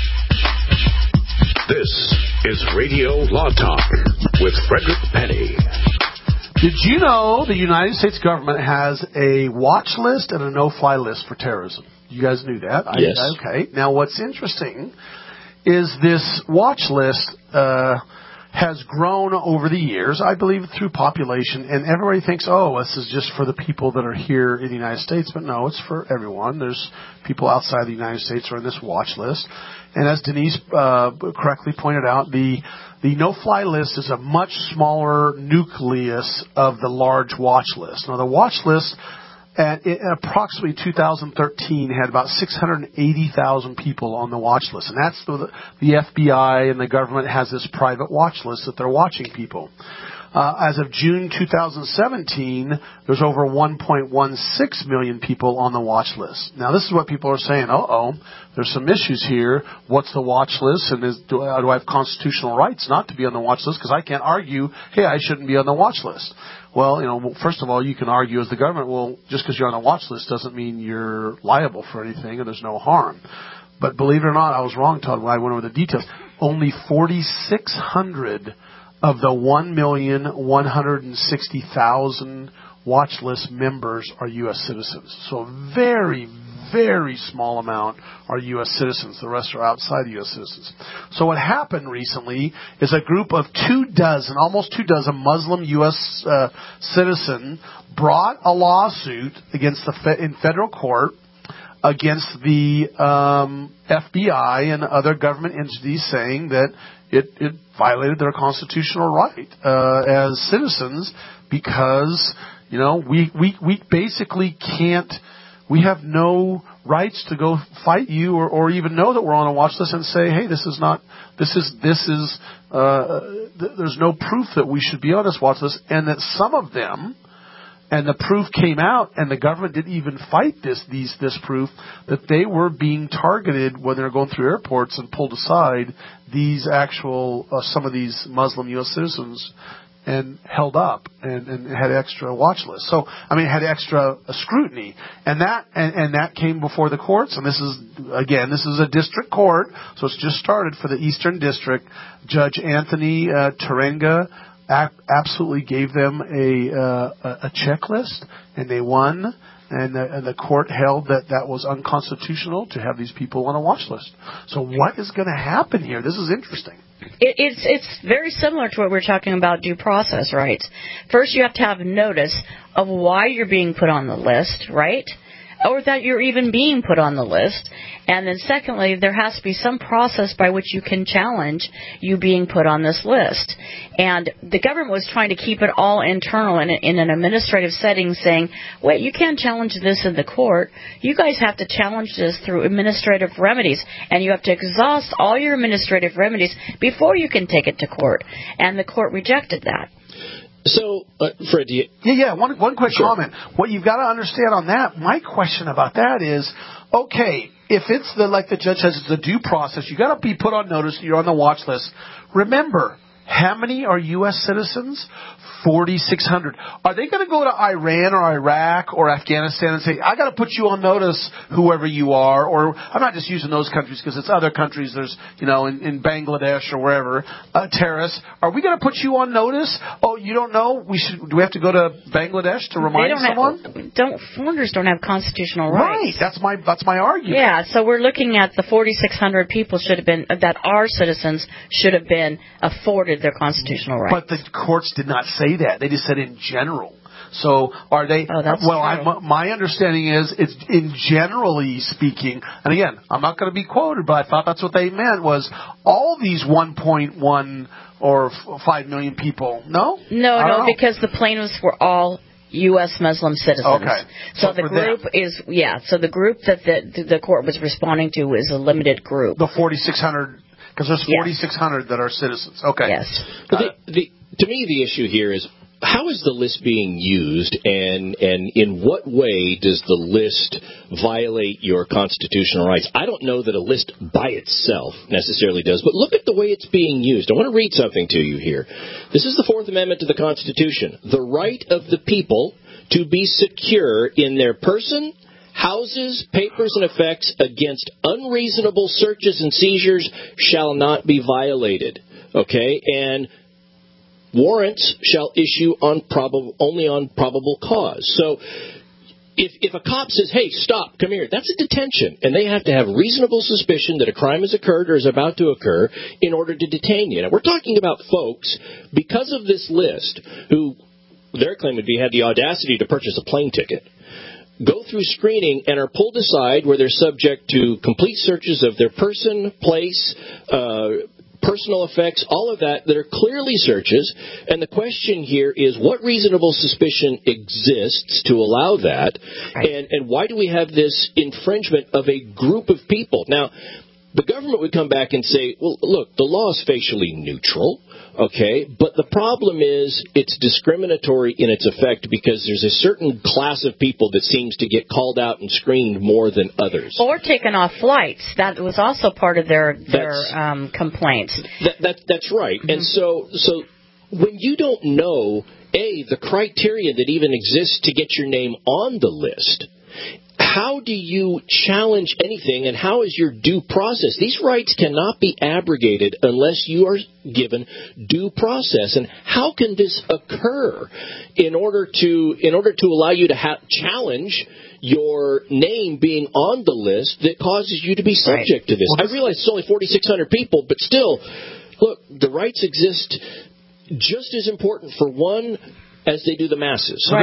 This is Radio Law Talk with Frederick Penny. Did you know the United States government has a watch list and a no-fly list for terrorism? You guys knew that? Yes. I, okay. Now, what's interesting is this watch list uh, has grown over the years, I believe, through population, and everybody thinks, oh, this is just for the people that are here in the United States, but no, it's for everyone. There's people outside the United States who are in this watch list. And as Denise uh, correctly pointed out, the the no-fly list is a much smaller nucleus of the large watch list. Now, the watch list at, in approximately two thousand thirteen had about six hundred eighty thousand people on the watch list. And that's the, the F B I and the government has this private watch list that they're watching people. Uh, as of June two thousand seventeen, there's over one point one six million people on the watch list. Now, this is what people are saying. Uh-oh, there's some issues here. What's the watch list? And is, do, I, do I have constitutional rights not to be on the watch list? Because I can't argue, hey, I shouldn't be on the watch list. Well, you know, first of all, you can argue as the government, well, just because you're on the watch list doesn't mean you're liable for anything and there's no harm. But believe it or not, I was wrong, Todd, when I went over the details. Only forty-six hundred of the one million, one hundred sixty thousand watch list members are U S citizens. So a very, very small amount are U S citizens. The rest are outside U S citizens. So what happened recently is a group of two dozen, almost two dozen Muslim U S uh, citizens brought a lawsuit against the fe- in federal court against the um, F B I and other government entities saying that it, it violated their constitutional right uh, as citizens because, you know, we, we, we basically can't, we have no rights to go fight you or, or even know that we're on a watch list and say, hey, this is not, this is, this is, uh, th- there's no proof that we should be on this watch list, and that some of them, and the proof came out, and the government didn't even fight this these this proof, that they were being targeted when they were going through airports and pulled aside these actual, uh, some of these Muslim U S citizens and held up and, and had extra watch lists. So, I mean, had extra uh, scrutiny. And that and, and that came before the courts. And this is, again, this is a district court, so it's just started for the Eastern District. Judge Anthony uh, Tarenga absolutely gave them a, uh, a checklist, and they won. And the, and the court held that that was unconstitutional to have these people on a watch list. So what is going to happen here? This is interesting. It, it's it's very similar to what we're talking about due process rights. First, you have to have notice of why you're being put on the list, right? Or that you're even being put on the list. And then secondly, there has to be some process by which you can challenge you being put on this list. And the government was trying to keep it all internal in, in an administrative setting, saying, wait, you can't challenge this in the court. You guys have to challenge this through administrative remedies. And you have to exhaust all your administrative remedies before you can take it to court. And the court rejected that. So, uh, Fred, do you... Yeah, yeah, one, one quick Sure. comment. What you've got to understand on that, my question about that is, okay, if it's the, like the judge says, it's a due process, you got to be put on notice that you're on the watch list. Remember, how many are U S citizens? forty-six hundred. Are they going to go to Iran or Iraq or Afghanistan and say, I got to put you on notice, whoever you are? Or I'm not just using those countries because it's other countries. There's, you know, in, in Bangladesh or wherever, uh, terrorists. Are we going to put you on notice? Oh, you don't know? We should. Do we have to go to Bangladesh to remind they don't someone? Have, don't foreigners don't have constitutional rights? Right. That's my that's my argument. Yeah. So we're looking at the forty-six hundred people should have been that are citizens should have been afforded their constitutional rights. But the courts did not say that. They just said in general. So are they? Oh, that's well, true. I, my understanding is it's in generally speaking. And again, I'm not going to be quoted, but I thought that's what they meant was all these one point one or five million people. No, no, no, know. because the plaintiffs were all U S Muslim citizens. Okay. So, So the for group them. is yeah. So the group that the the court was responding to is a limited group. The forty-six hundred. Because there's Yes. forty-six hundred that are citizens. Okay. Yes. But the, the, to me, the issue here is how is the list being used, and and in what way does the list violate your constitutional rights? I don't know that a list by itself necessarily does, but look at the way it's being used. I want to read something to you here. This is the Fourth Amendment to the Constitution. The right of the people to be secure in their person, houses, papers, and effects against unreasonable searches and seizures shall not be violated. Okay? And warrants shall issue on probable, only on probable cause. So if, if a cop says, hey, stop, come here, that's a detention. And they have to have reasonable suspicion that a crime has occurred or is about to occur in order to detain you. Now, we're talking about folks, because of this list, who their claim would be had the audacity to purchase a plane ticket, go through screening and are pulled aside where they're subject to complete searches of their person, place, uh, personal effects, all of that, that are clearly searches. And the question here is, what reasonable suspicion exists to allow that? Right. And, and why do we have this infringement of a group of people? Now, the government would come back and say, well, look, the law is facially neutral. Okay, but the problem is it's discriminatory in its effect because there's a certain class of people that seems to get called out and screened more than others. Or taken off flights. That was also part of their their um, complaints. That, that, that's right. Mm-hmm. And so, so when you don't know, A, the criteria that even exists to get your name on the list, how do you challenge anything, and how is your due process? These rights cannot be abrogated unless you are given due process. And how can this occur in order to in order to allow you to ha- challenge your name being on the list that causes you to be subject right. to this? Well, I realize it's only forty-six hundred people, but still, look, the rights exist just as important for one as they do the masses. So right. this,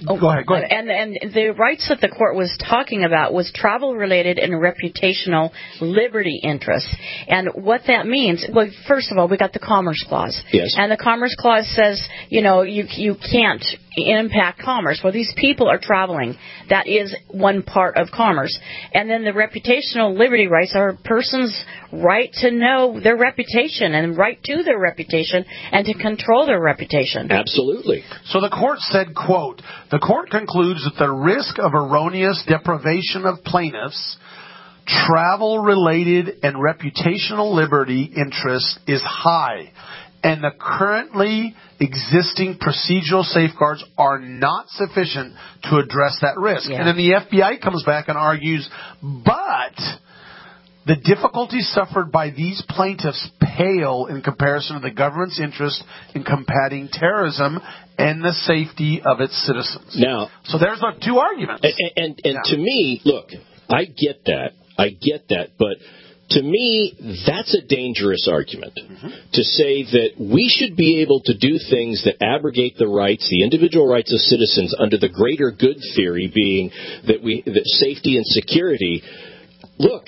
Oh, go ahead. Go ahead. And and the rights that the court was talking about was travel-related and reputational liberty interests. And what that means, well, first of all, we got the Commerce Clause. Yes. And the Commerce Clause says, you know, you you can't impact commerce. Well, these people are traveling. That is one part of commerce. And then the reputational liberty rights are a person's right to know their reputation and right to their reputation and to control their reputation. Absolutely. So the court said, quote, the court concludes that the risk of erroneous deprivation of plaintiffs' travel-related and reputational liberty interest is high, and the currently existing procedural safeguards are not sufficient to address that risk. Yeah. And then the F B I comes back and argues, but the difficulties suffered by these plaintiffs pale in comparison to the government's interest in combating terrorism and the safety of its citizens. Now, so there's the two arguments. And, and, and yeah. to me, look, I get that. I get that. But to me, that's a dangerous argument, mm-hmm. to say that we should be able to do things that abrogate the rights, the individual rights of citizens under the greater good theory being that we that safety and security. Look,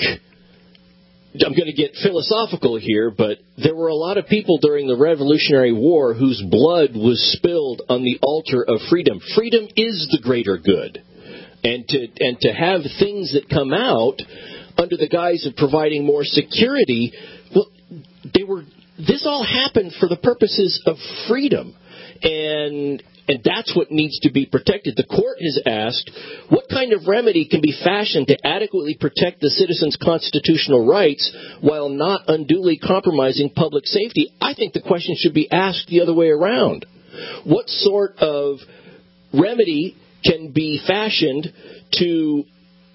I'm going to get philosophical here, but there were a lot of people during the Revolutionary War whose blood was spilled on the altar of freedom. Freedom is the greater good. And to and to have things that come out under the guise of providing more security, well, they were. This all happened for the purposes of freedom, and and that's what needs to be protected. The court has asked, what kind of remedy can be fashioned to adequately protect the citizens' constitutional rights while not unduly compromising public safety? I think the question should be asked the other way around. What sort of remedy can be fashioned to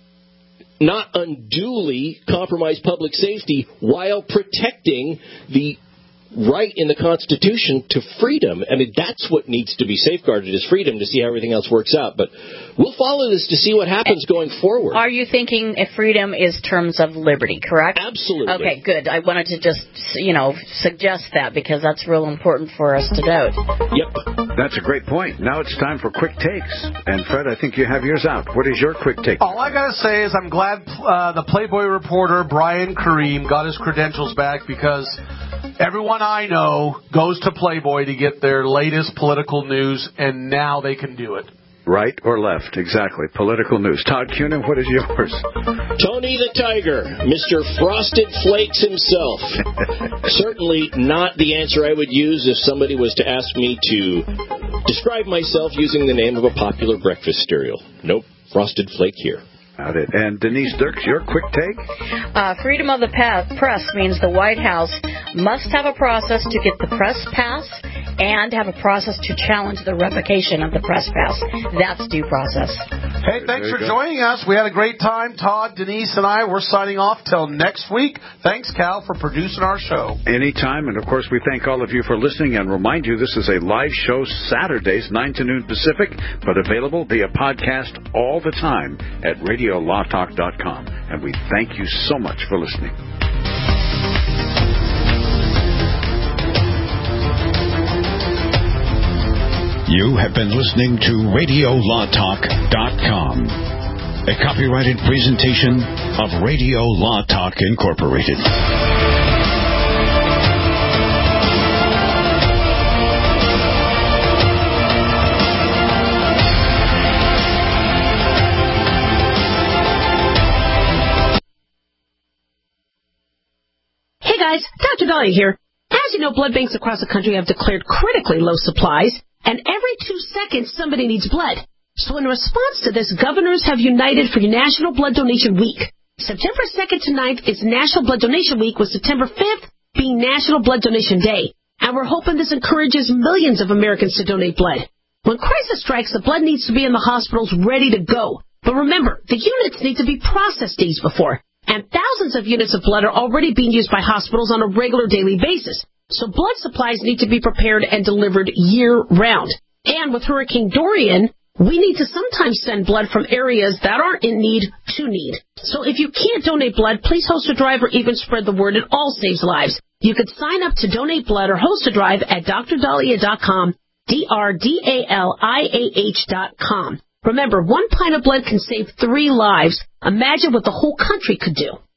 not unduly compromise public safety while protecting the right in the Constitution to freedom? I mean, that's what needs to be safeguarded, is freedom, to see how everything else works out. But we'll follow this to see what happens going forward. Are you thinking if freedom is terms of liberty, correct? Absolutely. Okay, good. I wanted to just, you know, suggest that because that's real important for us to note. Yep. That's a great point. Now it's time for quick takes. And Fred, I think you have yours out. What is your quick take? All I got to say is I'm glad uh, the Playboy reporter Brian Kareem got his credentials back, because everyone I know goes to Playboy to get their latest political news, and now they can do it. Right or left, exactly. Political news. Todd Cunin, what is yours? Tony the Tiger, Mister Frosted Flakes himself. Certainly not the answer I would use if somebody was to ask me to describe myself using the name of a popular breakfast cereal. Nope, Frosted Flake here. Got it. And Denise Dirks, your quick take? Uh, freedom of the press means the White House must have a process to get the press pass and have a process to challenge the revocation of the press pass. That's due process. Hey, thanks for joining us. We had a great time. Todd, Denise, and I, we're signing off till next week. Thanks, Cal, for producing our show. Anytime. And, of course, we thank all of you for listening and remind you this is a live show Saturdays, nine to noon Pacific, but available via podcast all the time at radio law talk dot com. And we thank you so much for listening. You have been listening to radio law talk dot com, a copyrighted presentation of Radio Law Talk Incorporated. Hey guys, Doctor Dolly here. As you know, blood banks across the country have declared critically low supplies, and every two seconds somebody needs blood. So in response to this, governors have united for National Blood Donation Week. September second to ninth is National Blood Donation Week, with September fifth being National Blood Donation Day. And we're hoping this encourages millions of Americans to donate blood. When crisis strikes, the blood needs to be in the hospitals ready to go. But remember, the units need to be processed days before. And thousands of units of blood are already being used by hospitals on a regular daily basis. So blood supplies need to be prepared and delivered year-round. And with Hurricane Dorian, we need to sometimes send blood from areas that aren't in need to need. So if you can't donate blood, please host a drive or even spread the word. It all saves lives. You could sign up to donate blood or host a drive at D R Dahlia dot com D R D A L I A H dot com. Remember, one pint of blood can save three lives. Imagine what the whole country could do.